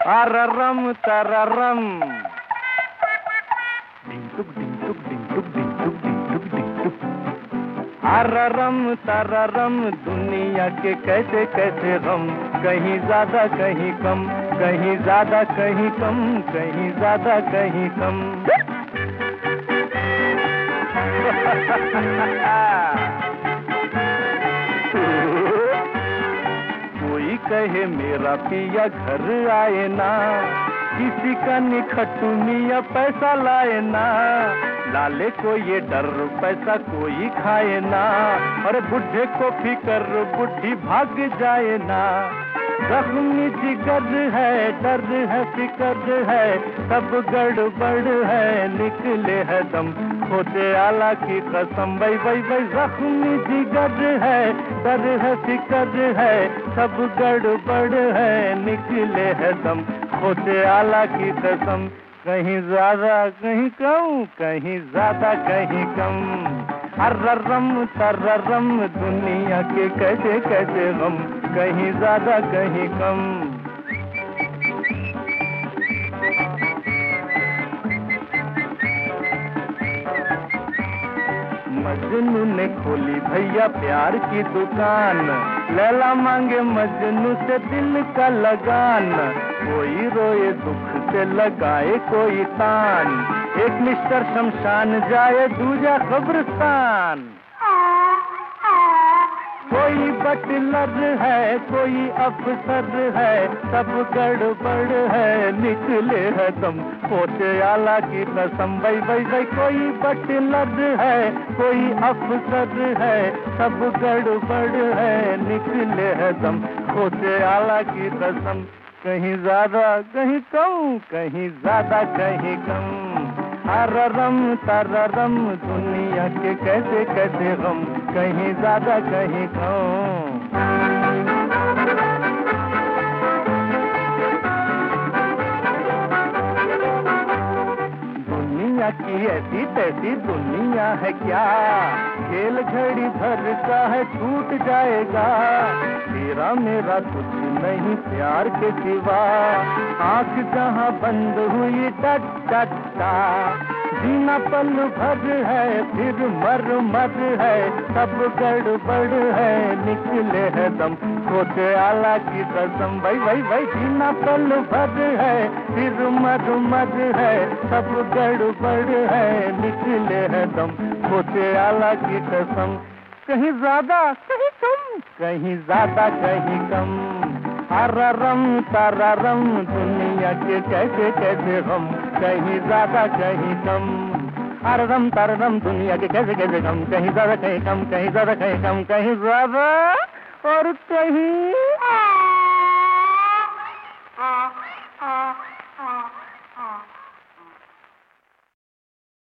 Araram tararam. Ding duk ding duk ding duk ding duk ding duk ding duk. Araram tararam, दुनिया के कैसे कैसे गम, कहीं ज्यादा कहीं कम, कहीं ज्यादा कहीं कम, कहीं ज्यादा कहीं कम. कोई कहे मेरा पिया घर आए ना, किसी का निखटू मियां पैसा लाए ना, लाले को ये डर पैसा कोई खाए ना, और बुढ़े को फिकर बुढ़ी भाग जाए ना. जख्मी जिगर है, दर्द है, फिकर है, सब गड़बड़ है, निकले है दम, खोटे आला की कसम. वही वही वही जख्मी जिगर है, दर्द है, फिकर है, सब गड़बड़ है, निकले है दम, खोटे आला की कसम. कहीं ज्यादा कहीं कम, कहीं ज्यादा कहीं कम. अर्रम तररम, दुनिया के कैसे कैसे गम, कहीं ज्यादा कहीं कम. मजनू ने खोली भैया प्यार की दुकान, लैला मांगे मजनू से दिल का लगान, कोई रोए दुख से लगाए कोई तान, एक मिस्टर शमशान जाए दूजा कब्रिस्तान. कोई बटलर है, कोई अफसर है, सब गड़बड़ है, निकले है दम, खोटे आला की कसम. भाई भाई भाई कोई बटलर है, कोई अफसर है, सब गड़बड़ है, निकले है दम, खोटे आला की कसम. कहीं ज्यादा कहीं कम, कहीं ज्यादा कहीं कम. अररम तररम, दुनिया के कैसे कैसे गम, कहीं ज्यादा कहीं कम. दुनिया की ऐसी तैसी दुनिया है क्या, खेल घड़ी भर का है छूट जाएगा, तेरा मेरा कुछ नहीं प्यार के सिवा, आंख जहां बंद हुई टट टट टा, जीना पल भर है फिर मर मर है, सब गड़बड़ है, निकले है दम, खोटे आला की कसम. भाई भाई भाई जीना पल भर है फिर मर मर है, सब गड़बड़ है, निकले है दम, खोटे आला की कसम. कहीं ज्यादा कहीं कम, कहीं ज्यादा कहीं कम. अररम तररम, दुनिया के कैसे कैसे गम, कहीं ज्यादा कहीं कम. अररम तररम, दुनिया के कैसे कैसे गम, कहीं ज्यादा कहीं कम, कहीं ज्यादा कहीं कम, कहीं ज्यादा और कहीं